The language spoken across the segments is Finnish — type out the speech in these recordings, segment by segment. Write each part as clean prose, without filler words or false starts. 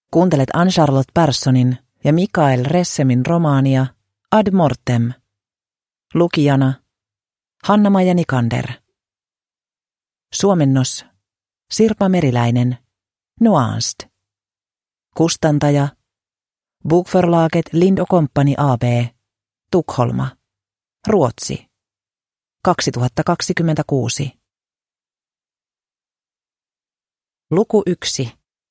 Kuuntelet Anne-Charlotte Perssonin ja Mikael Ressemin romaania Ad Mortem. Lukijana Hanna-Maija Nikander. Suomennos Sirpa Meriläinen. Nuanced. Kustantaja Bokförlaget Lind & Company AB. Tukholma. Ruotsi. 2026. Luku 1.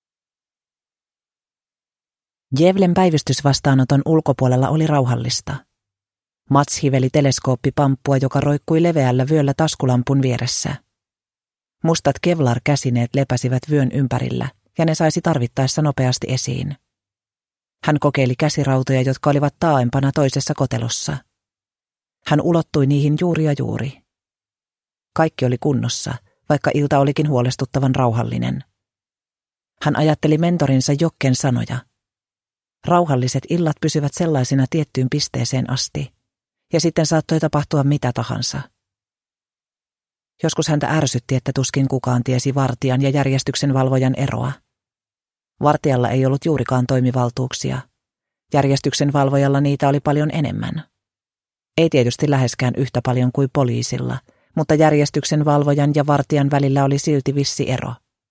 Gävlen päivystysvastaanoton ulkopuolella oli rauhallista. Mats hiveli teleskooppipamppua, joka roikkui leveällä vyöllä taskulampun vieressä. Mustat kevlar-käsineet lepäsivät vyön ympärillä, ja ne saisi tarvittaessa nopeasti esiin. Hän kokeili käsirautoja, jotka olivat taaempana toisessa kotelossa. Hän ulottui niihin juuri ja juuri. Kaikki oli kunnossa, vaikka ilta olikin huolestuttavan rauhallinen. Hän ajatteli mentorinsa Jokken sanoja. Rauhalliset illat pysyvät sellaisina tiettyyn pisteeseen asti, ja sitten saattoi tapahtua mitä tahansa. Joskus häntä ärsytti, että tuskin kukaan tiesi vartijan ja järjestyksen valvojan eroa. Vartijalla ei ollut juurikaan toimivaltuuksia. Järjestyksen valvojalla niitä oli paljon enemmän. Ei tietysti läheskään yhtä paljon kuin poliisilla, mutta järjestyksen valvojan ja vartijan välillä oli silti vissi ero.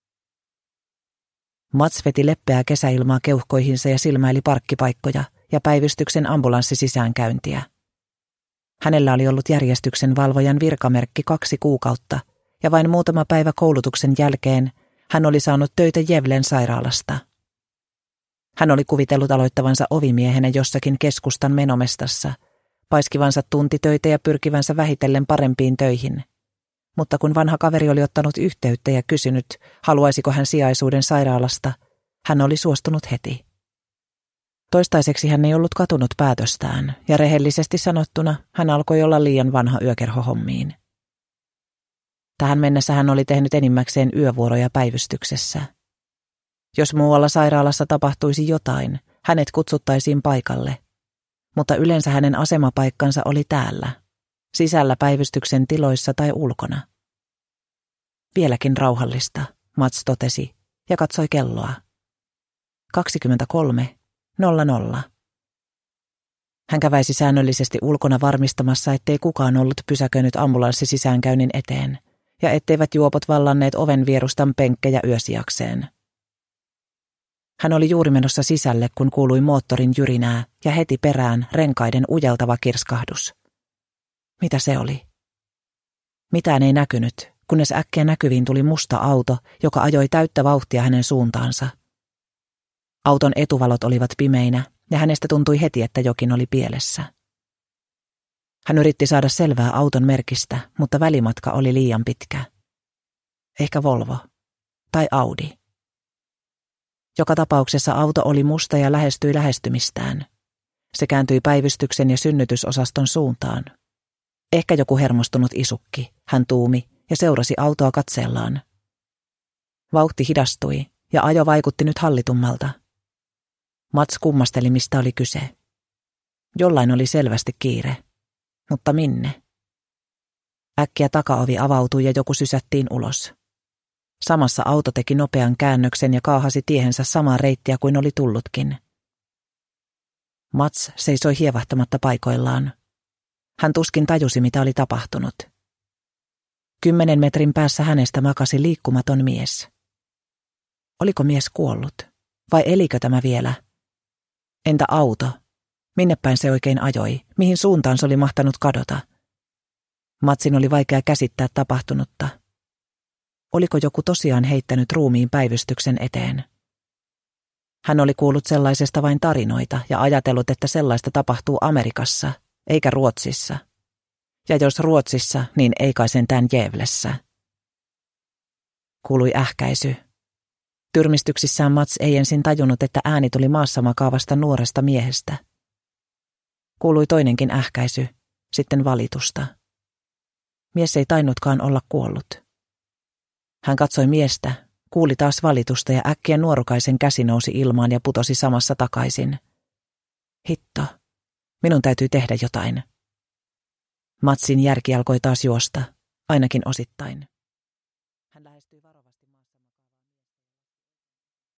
Mats veti leppeää kesäilmaa keuhkoihinsa ja silmäili parkkipaikkoja ja päivystyksen ambulanssisisäänkäyntiä. Hänellä oli ollut järjestyksen valvojan virkamerkki 2 kuukautta, ja vain muutama päivä koulutuksen jälkeen hän oli saanut töitä Gävlen sairaalasta. Hän oli kuvitellut aloittavansa ovimiehenä jossakin keskustan menomestassa, paiskivansa tuntitöitä ja pyrkivänsä vähitellen parempiin töihin. Mutta kun vanha kaveri oli ottanut yhteyttä ja kysynyt, haluaisiko hän sijaisuuden sairaalasta, hän oli suostunut heti. Toistaiseksi hän ei ollut katunut päätöstään, ja rehellisesti sanottuna hän alkoi olla liian vanha yökerhohommiin. Tähän mennessä hän oli tehnyt enimmäkseen yövuoroja päivystyksessä. Jos muualla sairaalassa tapahtuisi jotain, hänet kutsuttaisiin paikalle, mutta yleensä hänen asemapaikkansa oli täällä, sisällä päivystyksen tiloissa tai ulkona. Vieläkin rauhallista, Mats totesi ja katsoi kelloa. 23:00. Hän käväisi säännöllisesti ulkona varmistamassa, ettei kukaan ollut pysäköinyt ambulanssisisäänkäynnin eteen ja etteivät juopot vallanneet oven vierustan penkkejä yösijakseen. Hän oli juuri menossa sisälle, kun kuului moottorin jyrinää ja heti perään renkaiden ujeltava kirskahdus. Mitä se oli? Mitään ei näkynyt, kunnes äkkiä näkyviin tuli musta auto, joka ajoi täyttä vauhtia hänen suuntaansa. Auton etuvalot olivat pimeinä, ja hänestä tuntui heti, että jokin oli pielessä. Hän yritti saada selvää auton merkistä, mutta välimatka oli liian pitkä. Ehkä Volvo tai Audi. Joka tapauksessa auto oli musta ja lähestyi lähestymistään. Se kääntyi päivystyksen ja synnytysosaston suuntaan. Ehkä joku hermostunut isukki, hän tuumi ja seurasi autoa katseellaan. Vauhti hidastui ja ajo vaikutti nyt hallitummalta. Mats kummasteli, mistä oli kyse. Jollain oli selvästi kiire, mutta minne? Äkkiä takaovi avautui ja joku sysättiin ulos. Samassa auto teki nopean käännöksen ja kaahasi tiehensä samaa reittiä kuin oli tullutkin. Mats seisoi hievahtamatta paikoillaan. Hän tuskin tajusi, mitä oli tapahtunut. 10 metrin päässä hänestä makasi liikkumaton mies. Oliko mies kuollut? Vai elikö tämä vielä? Entä auto? Minne päin se oikein ajoi? Mihin suuntaan se oli mahtanut kadota? Matsin oli vaikea käsittää tapahtunutta. Oliko joku tosiaan heittänyt ruumiin päivystyksen eteen? Hän oli kuullut sellaisesta vain tarinoita ja ajatellut, että sellaista tapahtuu Amerikassa, eikä Ruotsissa. Ja jos Ruotsissa, niin ei kai sentään Gävlessä. Kuului ähkäisy. Tyrmistyksissään Mats ei ensin tajunnut, että ääni tuli maassa makaavasta nuoresta miehestä. Kuului toinenkin ähkäisy, sitten valitusta. Mies ei tainnutkaan olla kuollut. Hän katsoi miestä, kuuli taas valitusta ja äkkiä nuorukaisen käsi nousi ilmaan ja putosi samassa takaisin. Hitto, minun täytyy tehdä jotain. Matsin järki alkoi taas juosta, ainakin osittain.